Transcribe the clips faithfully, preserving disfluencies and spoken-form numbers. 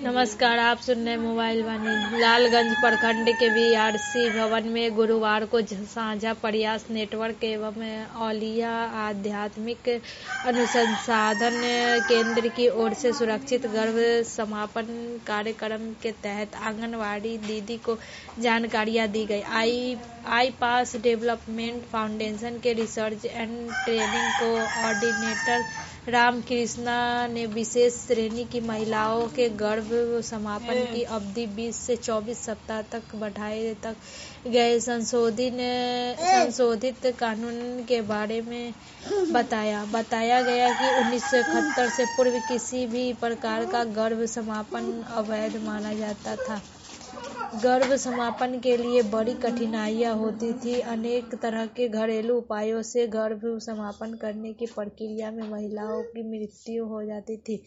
नमस्कार, आप सुन रहे मोबाइल वाणी। लालगंज प्रखंड के बीआरसी भवन में गुरुवार को साझा प्रयास नेटवर्क एवं औलिया आध्यात्मिक अनुसंधान केंद्र की ओर से सुरक्षित गर्भ समापन कार्यक्रम के तहत आंगनवाड़ी दीदी को जानकारियां दी गई। I I pass development foundation के research and training coordinator Ramakrishna ने विशेष श्रेणी की महिलाओं के गर्भ समापन की अवधि बीस से चौबीस सप्ताह तक बढ़ाए तक गए संशोधित संशोधित कानून के बारे में बताया बताया गया कि उन्नीस सौ इकहत्तर से पूर्व किसी भी प्रकार का गर्भ समापन अवैध माना जाता था। गर्भ समापन के लिए बड़ी कठिनाइयां होती थी। अनेक तरह के घरेलू उपायों से गर्भ समापन करने की प्रक्रिया में महिलाओं की मृत्यु हो जाती थी,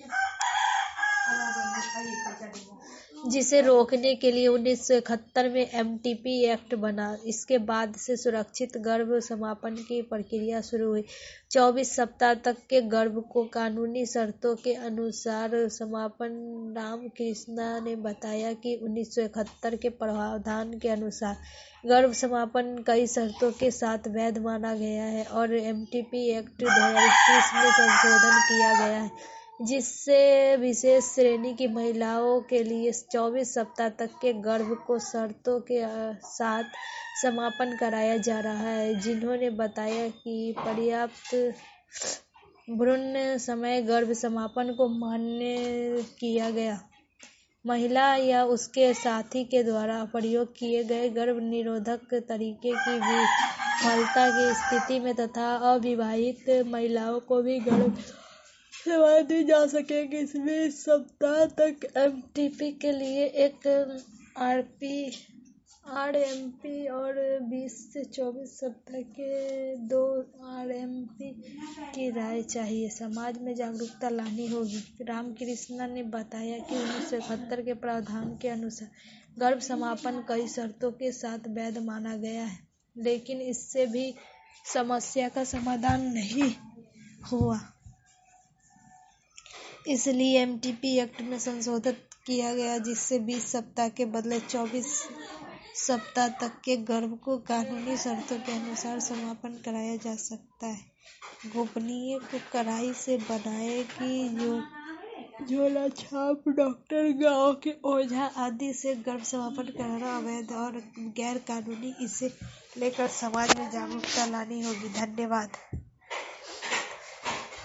जिसे रोकने के लिए उन्नीस सौ इकहत्तर में एमटीपी एक्ट बना। इसके बाद से सुरक्षित गर्भ समापन की प्रक्रिया शुरू हुई। चौबीस सप्ताह तक के गर्भ को कानूनी शर्तों के अनुसार समापन। रामकृष्णा ने बताया कि उन्नीस सौ इकहत्तर के प्रावधान के अनुसार गर्भ समापन कई शर्तों के साथ वैध माना गया है और एमटीपी एक्ट दो हज़ार इक्कीस में संशोधन किया गया है, जिससे विशेष श्रेणी की महिलाओं के लिए चौबीस सप्ताह तक के गर्भ को शर्तों के साथ समापन कराया जा रहा है। जिन्होंने बताया कि पर्याप्त भ्रूण समय गर्भ समापन को मान्य किया गया। महिला या उसके साथी के द्वारा प्रयोग किए गए गर्भ निरोधक तरीके की विफलता की स्थिति में तथा अविवाहित महिलाओं को भी गर्भ सेवाएं दी जा सकेंगी। इसमें सप्ताह तक एमटीपी के लिए एक आरपी आरएमपी और बीस से चौबीस सप्ताह के दो आरएमपी की राय चाहिए। समाज में जागरूकता लानी होगी। रामकृष्णा ने बताया कि उन्नीस सौ इकहत्तर के प्रावधान के अनुसार गर्भ समापन कई शर्तों के साथ वैध माना गया है, लेकिन इससे भी समस्या का समाधान नहीं हुआ। इसलिए एमटीपी एक्ट में संशोधन किया गया, जिससे बीस सप्ताह के बदले चौबीस सप्ताह तक के गर्भ को कानूनी शर्तों के अनुसार समापन कराया जा सकता है। गोपनीय को कड़ाई से बनाए कि जो झोला छाप, डॉक्टर, गांव के ओझा आदि से गर्भ समापन कराना अवैध और गैर कानूनी। इसे लेकर समाज में जागरूकता लानी होगी। धन्यवाद।